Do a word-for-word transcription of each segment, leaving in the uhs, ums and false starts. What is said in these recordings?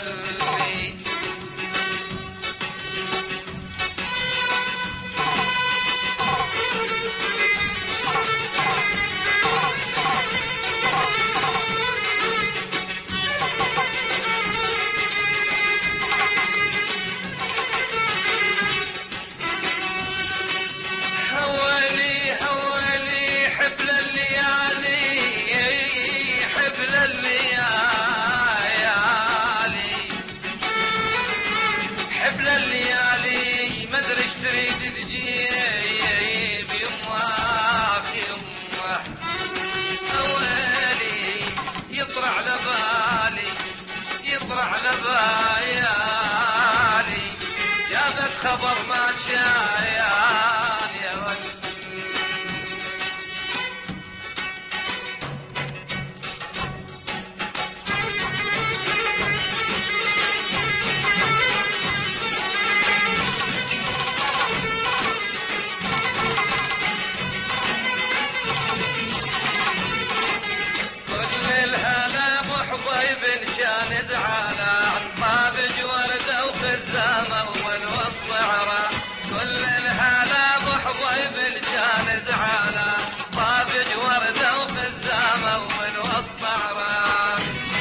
قلبي. هولي هولي حبل الليالي حبل الليالي حبل الليالي ما ادري ايش تريد تجيب يمه في يمه. هولي يطلع لبالي يطلع لبالي جابت خبر ما تشايان يا ولد. كل الهلا محضيب كان زعلان طابج ورده وخزامه والوسط عرا. كل الهلا محضيب كان زعلان طابج ورده وخزامه والوسط عرا.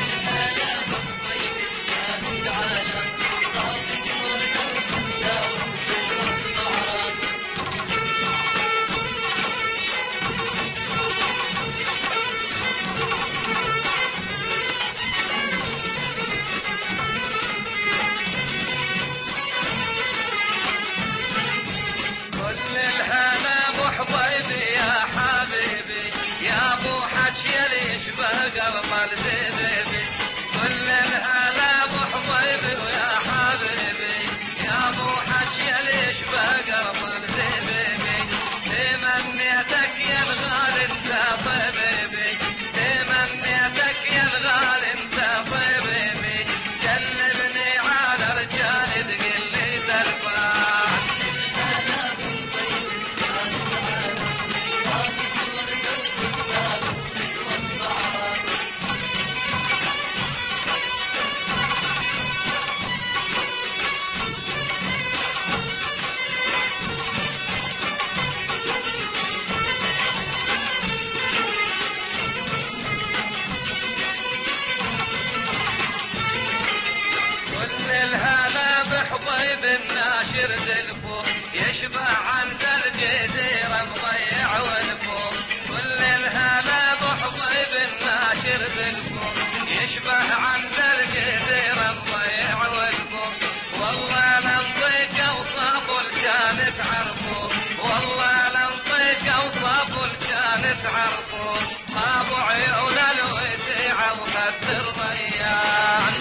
قلب الزبيبي كل الهلا بحبيبي ويا حبيبي يا ابو حكي ليش بقلب الزبيبي. تمنيتك يا الغالي انت طبيبي تمنيتك يا الغالي انت طبيبي. جلبني على رجال تقل لي تلفان. الهلا بحبيب الناشر دلفو يشبع عن ذا الجزيرة مضيع والفو. كل الهلا بحبيب الناشر دلفو يشبع عن ذا الجزيرة مضيع والفو. والله لنطيق اوصاف الكان تعرفو والله لنطيق اوصاف الكان تعرفو. ابو عيون الوسيعة وخد الريان.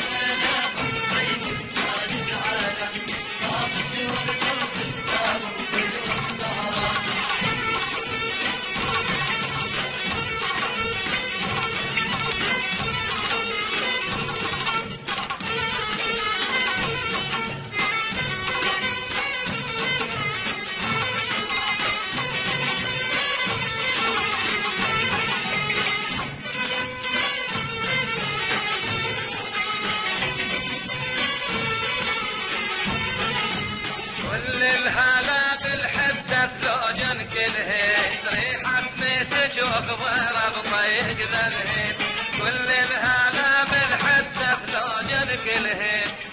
كل الهلا بالحدة ثوجن كلهن ريحة مسك وخضر بطيق ذا الهين. كل الهلا بالحدة ثوجن كلهن